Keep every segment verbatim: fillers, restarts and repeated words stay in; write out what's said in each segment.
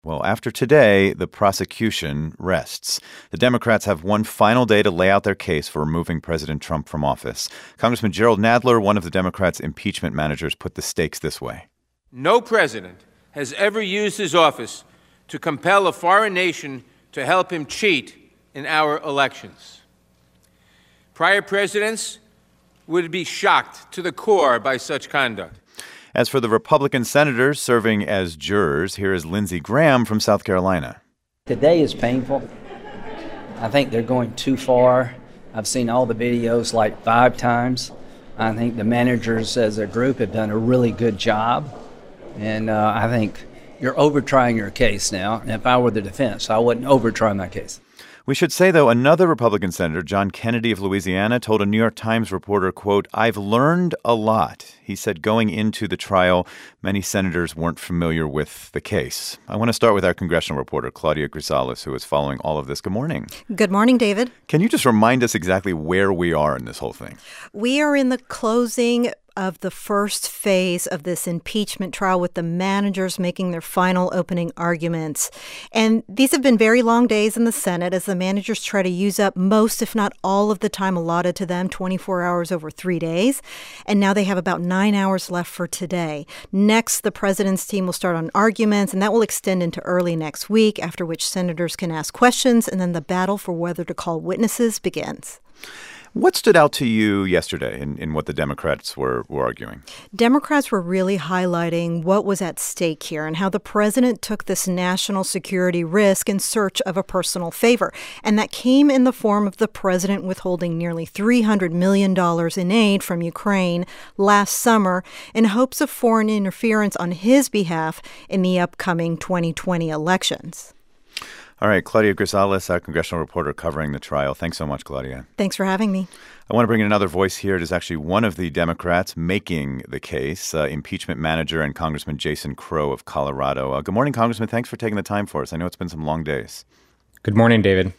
Well, after today, the prosecution rests. The Democrats have one final day to lay out their case for removing President Trump from office. Congressman Jerrold Nadler, one of the Democrats' impeachment managers, put the stakes this way. No president has ever used his office to compel a foreign nation to help him cheat in our elections. Prior presidents would be shocked to the core by such conduct. As for the Republican senators serving as jurors, here is Lindsey Graham from South Carolina. Today is painful. I think they're going too far. I've seen all the videos like five times. I think the managers as a group have done a really good job. And uh, I think you're over-trying your case now. And if I were the defense, I wouldn't over-try my case. We should say, though, another Republican senator, John Kennedy of Louisiana, told a New York Times reporter, quote, "I've learned a lot." He said going into the trial, many senators weren't familiar with the case. I want to start with our congressional reporter, Claudia Grisales, who is following all of this. Good morning. Good morning, David. Can you just remind us exactly where we are in this whole thing? We are in the closing of the first phase of this impeachment trial, with the managers making their final opening arguments. And these have been very long days in the Senate as the managers try to use up most, if not all, of the time allotted to them, twenty-four hours over three days. And now they have about nine hours left for today. Next, the president's team will start on arguments, and that will extend into early next week, after which senators can ask questions, and then the battle for whether to call witnesses begins. What stood out to you yesterday in, in what the Democrats were, were arguing? Democrats were really highlighting what was at stake here and how the president took this national security risk in search of a personal favor. And that came in the form of the president withholding nearly three hundred million dollars in aid from Ukraine last summer in hopes of foreign interference on his behalf in the upcoming twenty twenty elections. All right, Claudia Grisales, our congressional reporter covering the trial. Thanks so much, Claudia. Thanks for having me. I want to bring in another voice here. It is actually one of the Democrats making the case, uh, impeachment manager and Congressman Jason Crow of Colorado. Uh, good morning, Congressman. Thanks for taking the time for us. I know it's been some long days. Good morning, David.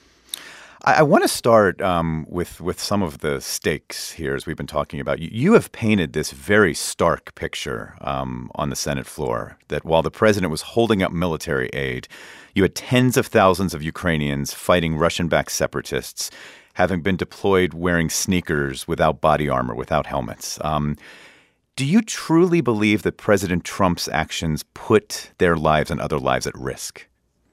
I, I want to start um, with, with some of the stakes here, as we've been talking about. You, you have painted this very stark picture um, on the Senate floor, that while the president was holding up military aid, you had tens of thousands of Ukrainians fighting Russian-backed separatists, having been deployed wearing sneakers without body armor, without helmets. Um, do you truly believe that President Trump's actions put their lives and other lives at risk?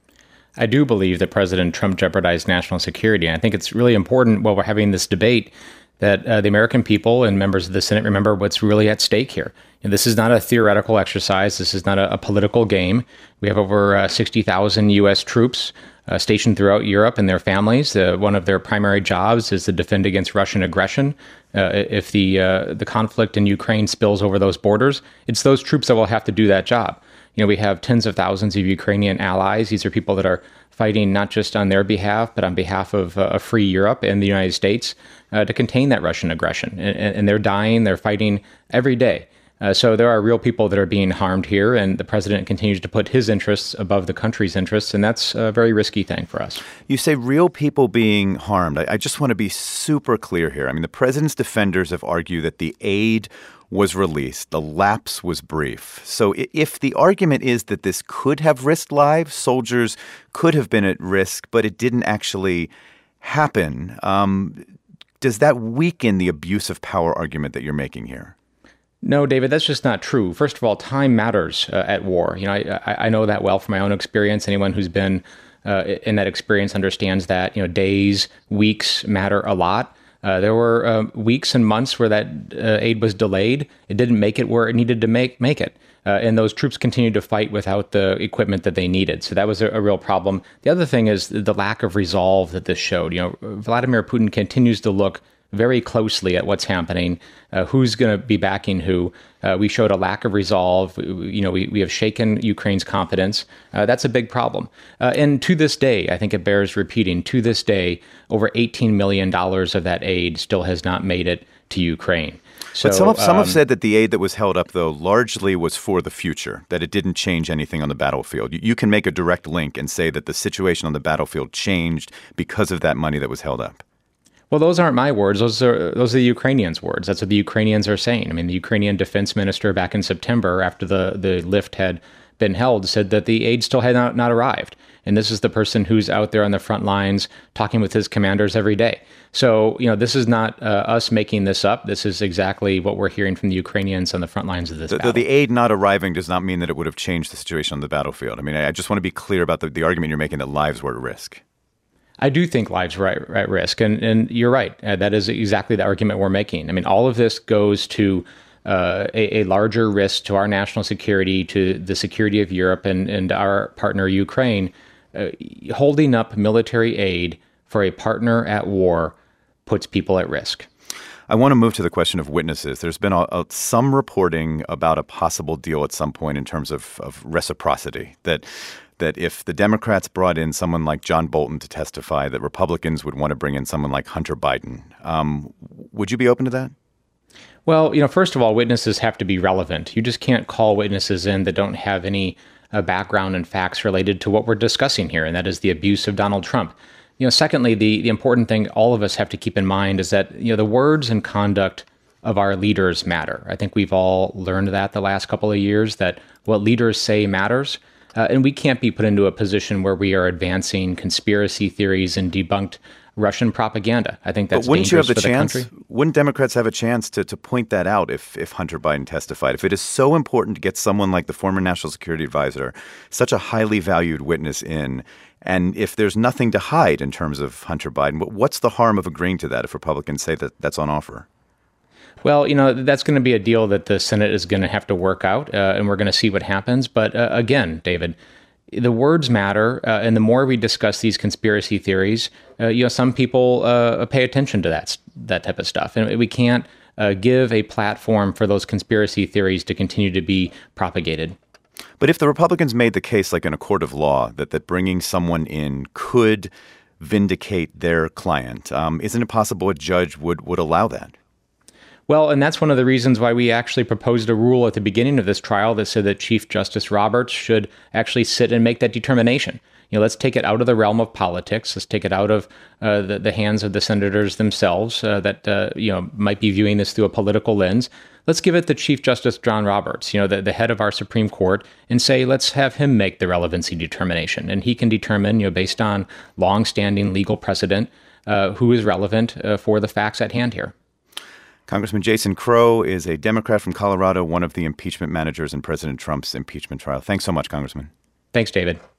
I do believe that President Trump jeopardized national security. And I think it's really important while we're having this debate that uh, the American people and members of the Senate remember what's really at stake here. And this is not a theoretical exercise. This is not a, a political game. We have over uh, sixty thousand U S troops uh, stationed throughout Europe and their families. Uh, one of their primary jobs is to defend against Russian aggression. Uh, if the uh, the conflict in Ukraine spills over those borders, it's those troops that will have to do that job. You know, we have tens of thousands of Ukrainian allies. These are people that are fighting not just on their behalf, but on behalf of uh, a free Europe and the United States uh, to contain that Russian aggression. And, and they're dying. They're fighting every day. Uh, so there are real people that are being harmed here, and the president continues to put his interests above the country's interests, and that's a very risky thing for us. You say real people being harmed. I, I just want to be super clear here. I mean, the president's defenders have argued that the aid was released. The lapse was brief. So if the argument is that this could have risked lives, soldiers could have been at risk, but it didn't actually happen, um, does that weaken the abuse of power argument that you're making here? No, David, that's just not true. First of all, time matters uh, at war. You know, I, I know that well from my own experience. Anyone who's been uh, in that experience understands that, you know, days, weeks matter a lot. Uh, there were uh, weeks and months where that uh, aid was delayed. It didn't make it where it needed to make make it. Uh, and those troops continued to fight without the equipment that they needed. So that was a, a real problem. The other thing is the lack of resolve that this showed. You know, Vladimir Putin continues to look very closely at what's happening, uh, who's going to be backing who. Uh, we showed a lack of resolve. You know, we, we have shaken Ukraine's confidence. Uh, that's a big problem. Uh, and to this day, I think it bears repeating, to this day, over eighteen million dollars of that aid still has not made it to Ukraine. So, but some, have, some um, have said that the aid that was held up, though, largely was for the future, that it didn't change anything on the battlefield. You, you can make a direct link and say that the situation on the battlefield changed because of that money that was held up. Well, those aren't my words. Those are those are the Ukrainians' words. That's what the Ukrainians are saying. I mean, the Ukrainian defense minister back in September, after the, the lift had been held said that the aid still had not, not arrived. And this is the person who's out there on the front lines talking with his commanders every day. So, you know, this is not uh, us making this up. This is exactly what we're hearing from the Ukrainians on the front lines of this the, battle. The aid not arriving does not mean that it would have changed the situation on the battlefield. I mean, I just want to be clear about the, the argument you're making that lives were at risk. I do think lives are at, at risk. And, and you're right. Uh, that is exactly the argument we're making. I mean, all of this goes to uh, a, a larger risk to our national security, to the security of Europe and, and our partner, Ukraine. Uh, holding up military aid for a partner at war puts people at risk. I want to move to the question of witnesses. There's been a, a, some reporting about a possible deal at some point in terms of, of reciprocity, that that if the Democrats brought in someone like John Bolton to testify, that Republicans would want to bring in someone like Hunter Biden. Um, would you be open to that? Well, you know, first of all, witnesses have to be relevant. You just can't call witnesses in that don't have any uh, background and facts related to what we're discussing here, and that is the abuse of Donald Trump. You know, secondly, the, the important thing all of us have to keep in mind is that, you know, the words and conduct of our leaders matter. I think we've all learned that the last couple of years, that what leaders say matters. Uh, and we can't be put into a position where we are advancing conspiracy theories and debunked Russian propaganda. I think that's but wouldn't you have the for the chance? country. Wouldn't Democrats have a chance to, to point that out if, if Hunter Biden testified? If it is so important to get someone like the former National Security Advisor, such a highly valued witness in, and if there's nothing to hide in terms of Hunter Biden, what's the harm of agreeing to that if Republicans say that that's on offer? Well, you know, that's going to be a deal that the Senate is going to have to work out, uh, and we're going to see what happens. But uh, again, David, the words matter, uh, and the more we discuss these conspiracy theories, uh, you know, some people uh, pay attention to that that type of stuff, and we can't uh, give a platform for those conspiracy theories to continue to be propagated. But if the Republicans made the case, like in a court of law, that that bringing someone in could vindicate their client, um, isn't it possible a judge would would allow that? Well, and that's one of the reasons why we actually proposed a rule at the beginning of this trial that said that Chief Justice Roberts should actually sit and make that determination. You know, let's take it out of the realm of politics. Let's take it out of uh, the, the hands of the senators themselves uh, that, uh, you know, might be viewing this through a political lens. Let's give it to Chief Justice John Roberts, you know, the, the head of our Supreme Court, and say, let's have him make the relevancy determination. And he can determine, you know, based on longstanding legal precedent, uh, who is relevant uh, for the facts at hand here. Congressman Jason Crow is a Democrat from Colorado, one of the impeachment managers in President Trump's impeachment trial. Thanks so much, Congressman. Thanks, David.